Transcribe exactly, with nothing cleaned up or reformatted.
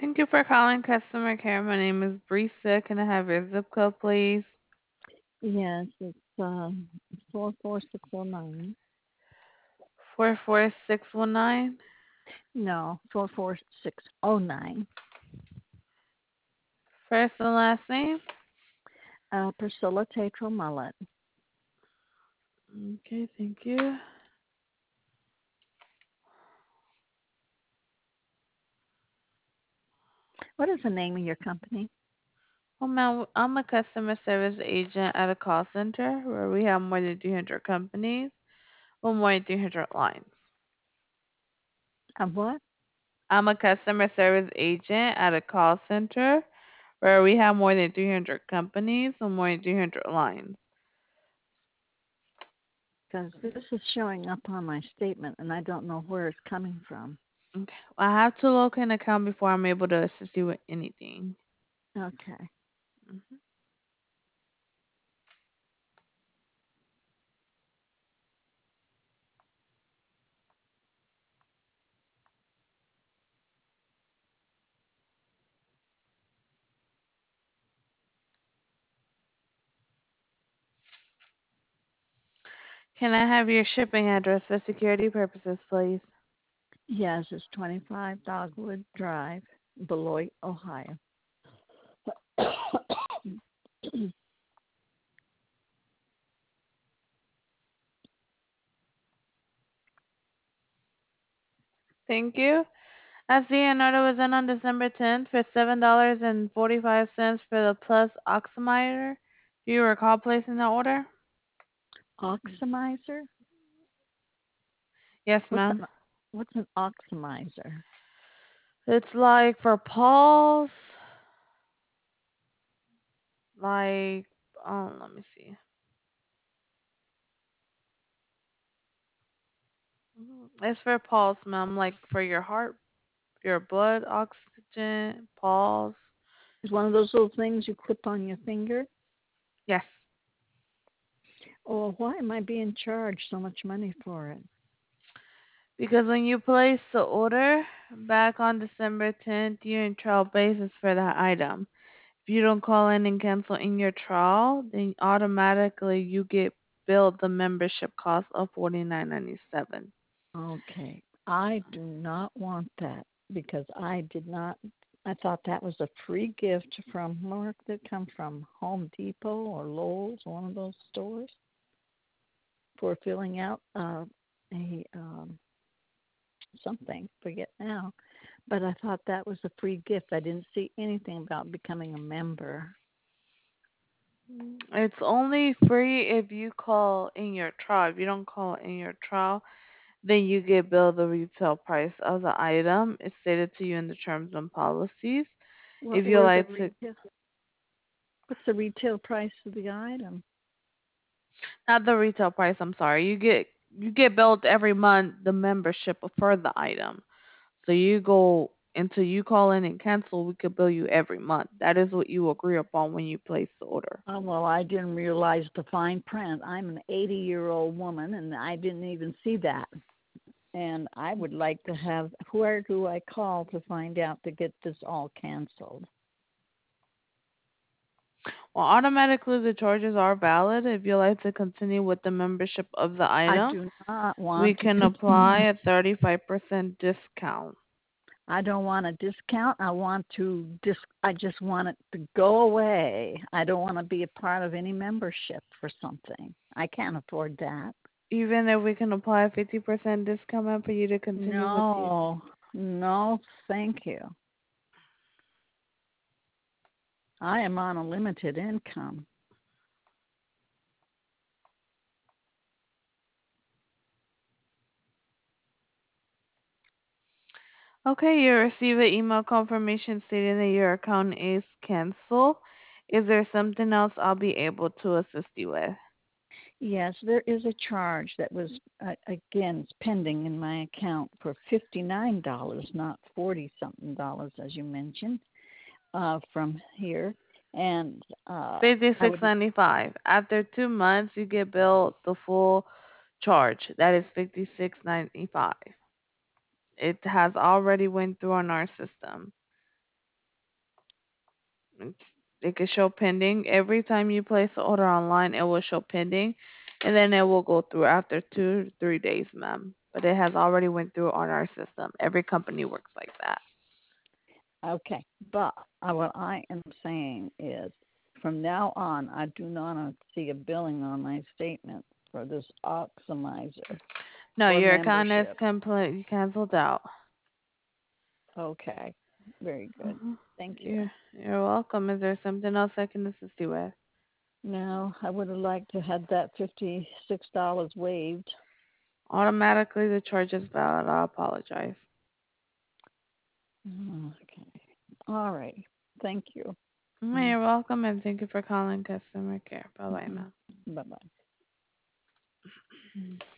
Thank you for calling customer care. My name is Brisa. Can I have your zip code, please? Yes, it's um four four six oh nine. four four six one nine. No, four four six oh nine. First and last name. Uh, Priscilla Tatro Mullet. Okay, thank you. What is the name of your company? Well, ma'am, I'm a customer service agent at a call center where we have more than three hundred companies with more than three hundred lines. Of what? I'm a customer service agent at a call center where we have more than three hundred companies with more than three hundred lines. Because this is showing up on my statement, and I don't know where it's coming from. Okay. I have to locate an account before I'm able to assist you with anything. Okay. Mhm. Can I have your shipping address for security purposes, please? Yes, it's twenty-five Dogwood Drive, Beloit, Ohio. Thank you. I see an order was in on December tenth for seven dollars and forty-five cents for the Plus Oximeter. Do you recall placing the order? Oximizer? Yes, What's ma'am. an what's an oximizer? It's like for Paul's, like, um, let me see. Mhm. It's for pulse, ma'am, like for your heart, your blood oxygen, pulse. It's one of those little things you clip on your finger. Yes. Oh, why am I being charged so much money for it? Because when you place the order back on December tenth, you're in trial basis for that item. If you don't call in and cancel in your trial, then automatically you get billed the membership cost of forty-nine ninety-seven. Okay. I do not want that because I did not. I thought that was a free gift from where did it come from? Home Depot or Lowe's, one of those stores, for filling out uh, a um, something. Forget now. But I thought that was a free gift. I didn't see anything about becoming a member. It's only free if you call in your trial. If you don't call in your trial, then you get billed the retail price of the item. It's stated to you in the terms and policies. What If you were the like to, retail? What's the retail price of the item? not the retail price, I'm sorry, you get you get billed every month the membership for the item. So you go until you call in and cancel, we could bill you every month. That is what you agree upon when you place the order. Oh, well, I didn't realize the fine print. I'm an eighty year old woman and I didn't even see that. And I would like to have, where do I call to find out to get this all canceled? Well, automatically the charges are valid. If you like to continue with the membership of the I item, do not we want to can apply continue. a thirty-five percent discount. I don't want a discount. I want to dis I just want it to go away. I don't want to be a part of any membership for something. I can't afford that. Even if we can apply a fifty percent discount for you to continue with the. No, no, thank you. I am on a limited income. Okay, you receive an email confirmation stating that your account is canceled. Is there something else I'll be able to assist you with? Yes, there is a charge that was, uh, again, it's pending in my account for fifty-nine dollars, not forty something dollars, as you mentioned, uh, from here. And uh, I fifty-six would, ninety-five. After two months, you get billed the full charge. That is fifty-six ninety-five. It has already went through on our system. It's, it could show pending. Every time you place the order online, it will show pending, and then it will go through after two to three days, ma'am. But it has already went through on our system. Every company works like that. Okay, but uh, what I am saying is from now on, I do not see a billing on my statement for this Optimizer No, for your account is membership. completely canceled out. Okay, very good. Hmm. Thank you. You're, you're welcome. Is there something else I can assist you with? Now, I would have liked to have that fifty-six dollars waived. Automatically, the charge is valid. I apologize. Okay. All right. Thank you. Mm, Mm-hmm. you're welcome, and thank you for calling customer care. Bye bye, Mm-hmm. ma'am. Bye bye.